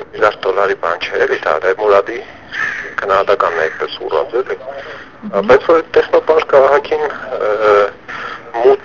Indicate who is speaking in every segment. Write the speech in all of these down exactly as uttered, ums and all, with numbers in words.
Speaker 1: միլիարդ դոլարի բան չէ, էլի դա Մուրադի քննադատականն է այդպես ուրոց էլի։ Բայց որ տեխնոպարկը ահագին մութ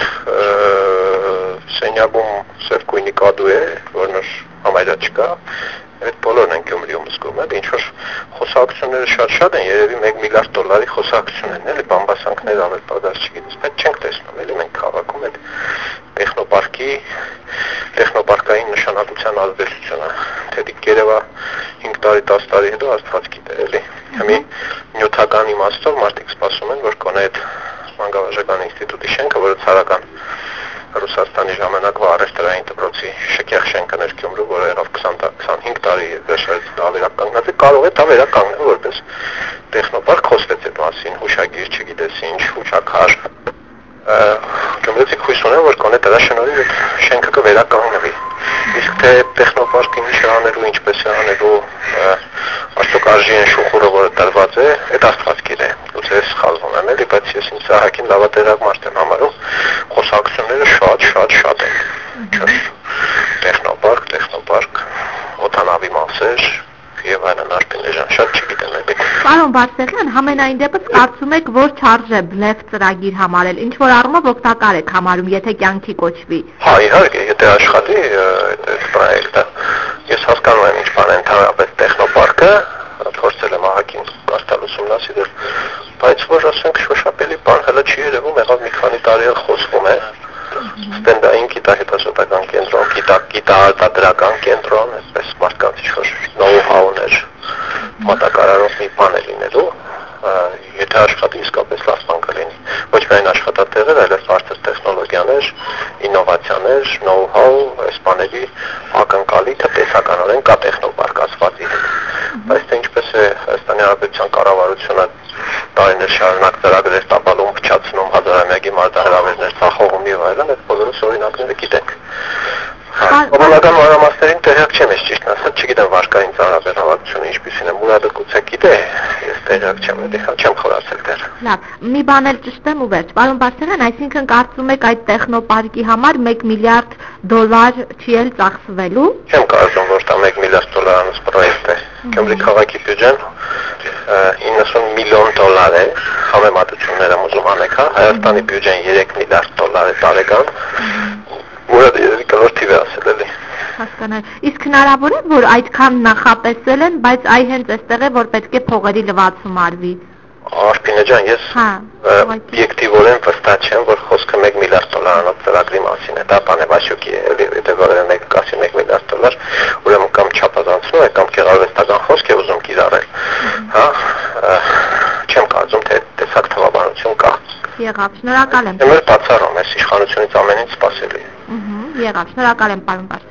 Speaker 1: սենյակում սև գույնի կադու է, որն համարյա չկա, այդ բոլորն են Գյումրիում զգում, էլի ինչ որ խոսակցությունները շատ-շատ են, երևի մեկ միլիարդ դոլարի խոսակցություն են, էլի բամբասանքներ ավել պակաս չգիտես, բայց չենք տեսնում, էլի մենք քաղաքում այդ տեխնոպարկի, տեխնոպարկային նշանակության ազդեցությունը, թե դիք երևա հինգ տարի, տաս տարի հետո աստված գիտե, էլի։ Հիմի նյութական իմաստով մարդիկ սպասում են, որ կոնե այդ մանկավարժական ինստիտուտի շենքը, որը ցարական Ռուսաստանի ժամանակվա առևտրային դպրոցի շքեղ շենքն էր Գյումրու, որը եղավ քսանհինգ տարի վերջերս ավերականգնած է, կարող է դա վերականգնել որպես տեխնոպարկ, խոսվեց այդ մասին, հուշագիր, չգիտես ինչ, հուշաքար։ Գյումրեցիք հույս ունեն, որ կոնե դրա շնորհիվ այդ շենքը կվերականգնվի։ Իսկ թե տեխնոպարկը ինչ է անելու, ինչպես է անելու, արդյոք արժի են շուխուրը, որը տրված է, այդ աստված գիտե։ Գուցե ես սխալվում եմ, էլի, բայց ես ինձ ահագին լավատերակ մարդ եմ համարում, խոսակցությունները շատ, շատ, շատ են։ Տեխնոպարկ, տեխնոպարկ, օդանավի մասեր եւ այլն արտիներժան, շատ չգիտեմ էլի։
Speaker 2: Պարոն Բարսեղյան, համենայն դեպս կարծում եք, որ չարժե բլեֆ ծրագիր համարել, ինչ որ առումով օգտակար եք համարում, եթե կյանքի կոչվի։
Speaker 1: Հա, իհարկե, եթե աշխատի այդ պրոյեկտը, ես հասկանում եմ ինչ բան է ընդհանրապես տեխնոպարկը, փորձել եմ ահագին կարդալ ուսումնասիրել, բայց որ ասենք շոշափելի բան հələ չի երևում, եղավ մի քանի տարի խոսվում է, ստենդային գիտահետազոտական կենտրոն, գիտաարտադրական կենտրոն, այսպես մարդկանց ինչ-որ նոու-հաուներ մատակարարող մի բան է լինելու, եթե աշխատի իսկապես լավ բան կլինի, ոչ միայն աշխատատեղեր, այլև բարձր տեխնոլոգիաներ, ինովացիաներ, նոու-հաու, այս բաների ակնկալիքը տեսականորեն կա տեխնոպարկացվածի հետ, բայց թե ինչպես է Հայաստանի Հանրապետության կառավարությունը տարիներ շարունակ ծրագրեր տապալում, փչացնում, հազարամյակի մարտահրավերներ ծախողում եւ այլն, այդ բոլորս օրինակները գիտենք։ Համանական մանրամասներին տեղյակ չեմ, ես ճիշտն ասած, չգիտեմ վարկային ծառաբեռնվածությունը ինչպիսին է, Մուրադը գուցե գիտե, ես տեղյակ չեմ, էլի չեմ խորացել դեռ։
Speaker 2: Լավ, մի բան էլ ճշտեմ ու վերջ։ Պարոն Բարսեղյան, այսինքն կարծում եք այդ տեխնոպարկի համար մեկ միլիարդ դոլար չի էլ ծախսվելու։
Speaker 1: Չեմ կարծում, որ դա մեկ միլիարդ դոլարանոց պրոյեկտ է։ Գյումրի քաղաքի բյուջեն իննսուն միլիոն դոլար է, համեմատությունները ուզում անեք, հա, Հայաստանի բյուջեն երեք միլիարդ դոլար է տարեկան, Մուրադը երևի կլոր թիվ է ասել, էլի։
Speaker 2: Հասկանալ։ Իսկ հնարավոր է, որ այդքան նախատեսել են, բայց այ հենց այստեղ է, որ պետք է փողերի լվացում արվի։
Speaker 1: Արփինե ջան, ես օբյեկտիվորեն վստահ չեմ, որ խոսքը մեկ միլիարդ դոլարանոց ծրագրի մասին է, դա բանեվաշուկի է, էլի, եթե որևէ մեկը կասի մեկ միլիարդ դոլար, ուրեմն կամ չափազանցնում է, կամ գեղարվեստական խոսք է ուզում կիրառել, հա, չեմ կարծում, թե տեսակ թվաբանություն կա։
Speaker 2: Եղավ, շնորհակալ եմ։
Speaker 1: Եմ էլ բացառում, այս իշխանությունից ամեն ինչ սպասելի է։
Speaker 2: Եղավ, շնորհակալ եմ, պարոն Բարսեղյան։